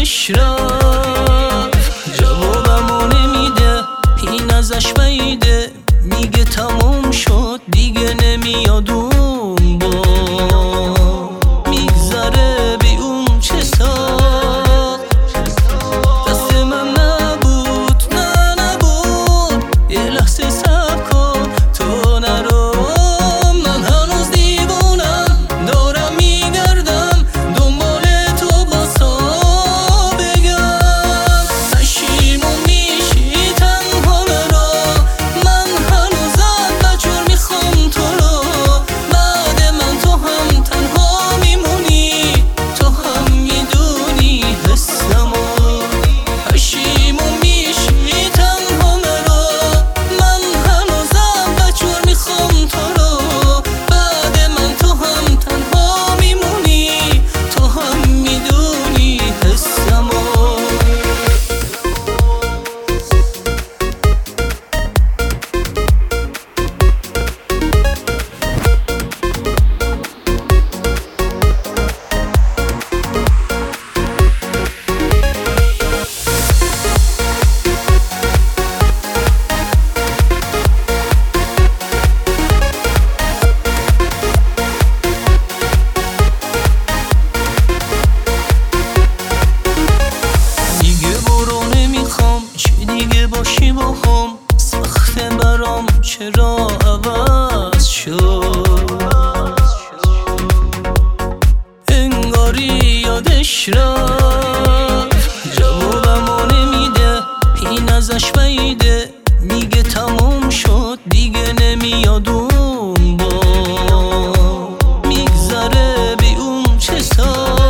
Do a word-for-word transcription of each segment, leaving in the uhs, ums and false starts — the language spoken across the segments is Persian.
یادش رفت، جوابمو نمیده، این ازش بعیده، میگه تموم شد دیگه نمیاد اون با میگذره بی اون چه سال. دست من نبود، نه نبود، یه لحظه صبر کن تو نرو. من هنوز دیوونم، دارم میگردم دنبال تو باسا بگم. پشیمون میشی تنها مرا، من هنوزم بجور میخوام تو رو. بعد من تو هم تنها میمونی، تو هم میدونی حسمو. پشیمون میشی تنها مرا، من هنوزم بجور میخوام تو رو. بعد من تو هم تنها میمونی، تو هم میدونی حسمو. چی دیگه باشی با هم، سخته برام چرا عوض شد. انگاری یادش رفت، جوابمو نمیده، این ازش بعیده، میگه تموم شد دیگه نمیاد اون با میگذره بی اون چه سال.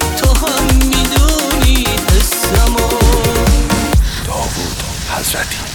حضرتی